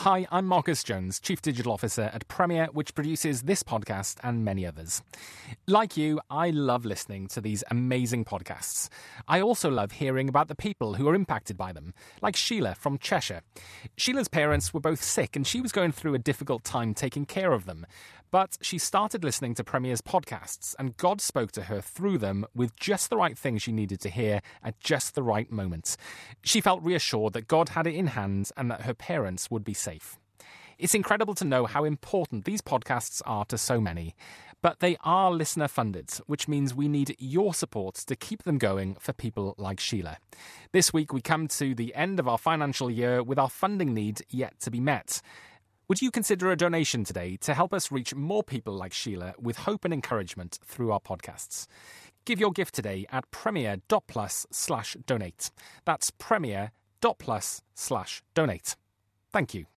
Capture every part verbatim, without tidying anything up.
Hi, I'm Marcus Jones, Chief Digital Officer at Premier, which produces this podcast and many others. Like you, I love listening to these amazing podcasts. I also love hearing about the people who are impacted by them, like Sheila from Cheshire. Sheila's parents were both sick and she was going through a difficult time taking care of them. But she started listening to Premier's podcasts, and God spoke to her through them with just the right thing she needed to hear at just the right moment. She felt reassured that God had it in hand and that her parents would be safe. It's incredible to know how important these podcasts are to so many. But they are listener-funded, which means we need your support to keep them going for people like Sheila. This week we come to the end of our financial year with our funding need yet to be met. Would you consider a donation today to help us reach more people like Sheila with hope and encouragement through our podcasts? Give your gift today at premier.plus slash donate. That's premier.plus slash donate. Thank you.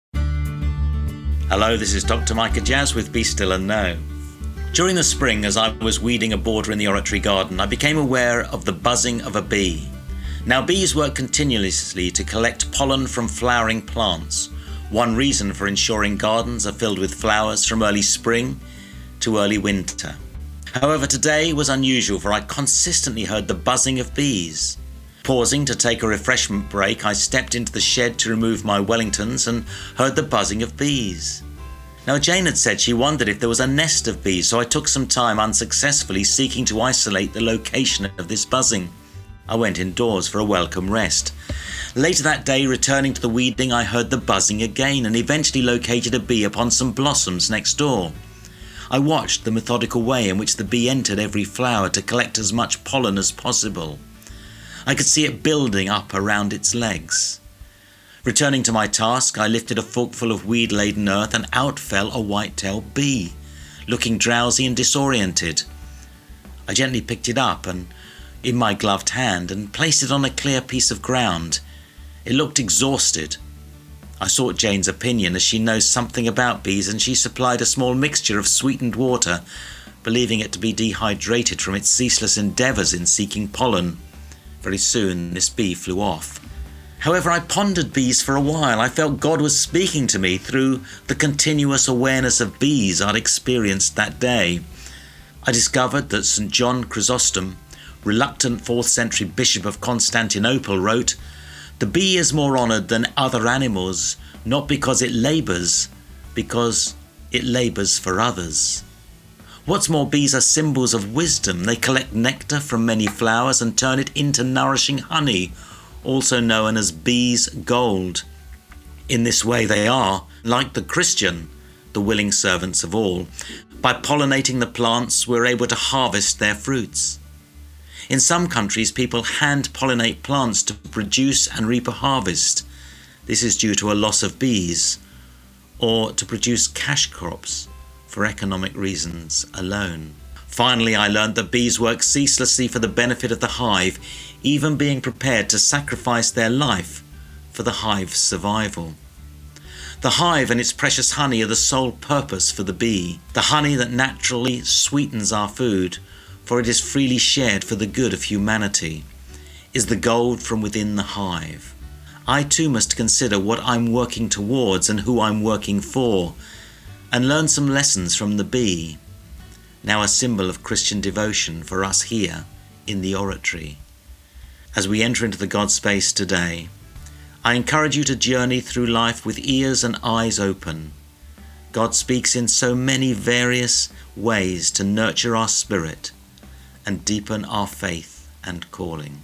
Hello, this is Doctor Micah Jazz with Be Still and Know. During the spring, as I was weeding a border in the oratory garden, I became aware of the buzzing of a bee. Now, bees work continuously to collect pollen from flowering plants. One reason for ensuring gardens are filled with flowers from early spring to early winter. However, today was unusual, for I consistently heard the buzzing of bees. Pausing to take a refreshment break, I stepped into the shed to remove my Wellingtons and heard the buzzing of bees. Now, Jane had said she wondered if there was a nest of bees, so I took some time unsuccessfully seeking to isolate the location of this buzzing. I went indoors for a welcome rest. Later that day, returning to the weeding, I heard the buzzing again and eventually located a bee upon some blossoms next door. I watched the methodical way in which the bee entered every flower to collect as much pollen as possible. I could see it building up around its legs. Returning to my task, I lifted a forkful of weed-laden earth and out fell a white-tailed bee, looking drowsy and disoriented. I gently picked it up and in my gloved hand and placed it on a clear piece of ground. It looked exhausted. I sought Jane's opinion, as she knows something about bees, and she supplied a small mixture of sweetened water, believing it to be dehydrated from its ceaseless endeavours in seeking pollen. Very soon this bee flew off. However, I pondered bees for a while. I felt God was speaking to me through the continuous awareness of bees I'd experienced that day. I discovered that Saint John Chrysostom, reluctant fourth century Bishop of Constantinople, wrote, "The bee is more honoured than other animals, not because it labours, because it labours for others." What's more, bees are symbols of wisdom. They collect nectar from many flowers and turn it into nourishing honey, also known as bees' gold. In this way they are, like the Christian, the willing servants of all. By pollinating the plants, we're able to harvest their fruits. In some countries, people hand-pollinate plants to produce and reap a harvest. This is due to a loss of bees, or to produce cash crops for economic reasons alone. Finally, I learned that bees work ceaselessly for the benefit of the hive, even being prepared to sacrifice their life for the hive's survival. The hive and its precious honey are the sole purpose for the bee, the honey that naturally sweetens our food, for it is freely shared for the good of humanity, is the gold from within the hive. I too must consider what I'm working towards and who I'm working for, and learn some lessons from the bee, now a symbol of Christian devotion for us here in the oratory. As we enter into the God space today, I encourage you to journey through life with ears and eyes open. God speaks in so many various ways to nurture our spirit and deepen our faith and calling.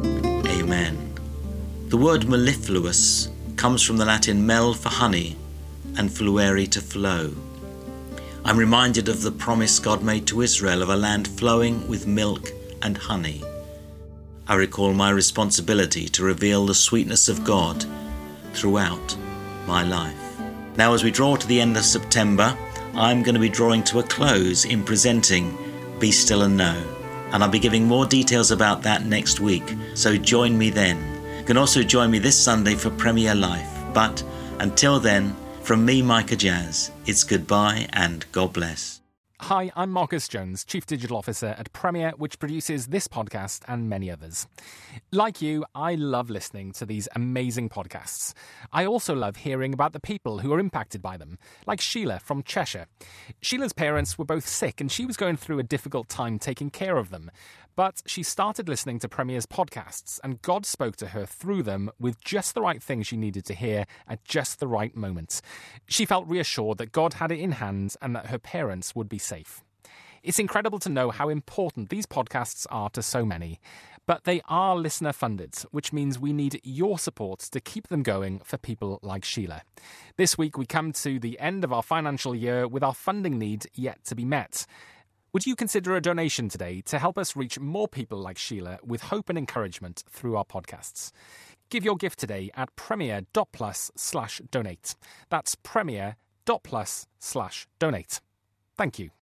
The word mellifluous comes from the Latin mel for honey, and fluere to flow. I'm reminded of the promise God made to Israel of a land flowing with milk and honey. I recall my responsibility to reveal the sweetness of God throughout my life. Now, as we draw to the end of September, I'm going to be drawing to a close in presenting Be Still and Know, and I'll be giving more details about that next week, so join me then. You can also join me this Sunday for Premier Life, but until then, from me, Micah Jazz, it's goodbye and God bless. Hi, I'm Marcus Jones, Chief Digital Officer at Premier, which produces this podcast and many others. Like you, I love listening to these amazing podcasts. I also love hearing about the people who are impacted by them, like Sheila from Cheshire. Sheila's parents were both sick and she was going through a difficult time taking care of them. But she started listening to Premier's podcasts, and God spoke to her through them with just the right thing she needed to hear at just the right moment. She felt reassured that God had it in hand and that her parents would be safe. It's incredible to know how important these podcasts are to so many. But they are listener-funded, which means we need your support to keep them going for people like Sheila. This week we come to the end of our financial year with our funding need yet to be met. Would you consider a donation today to help us reach more people like Sheila with hope and encouragement through our podcasts? Give your gift today at premier.plus slash donate. That's premier.plus slash donate. Thank you.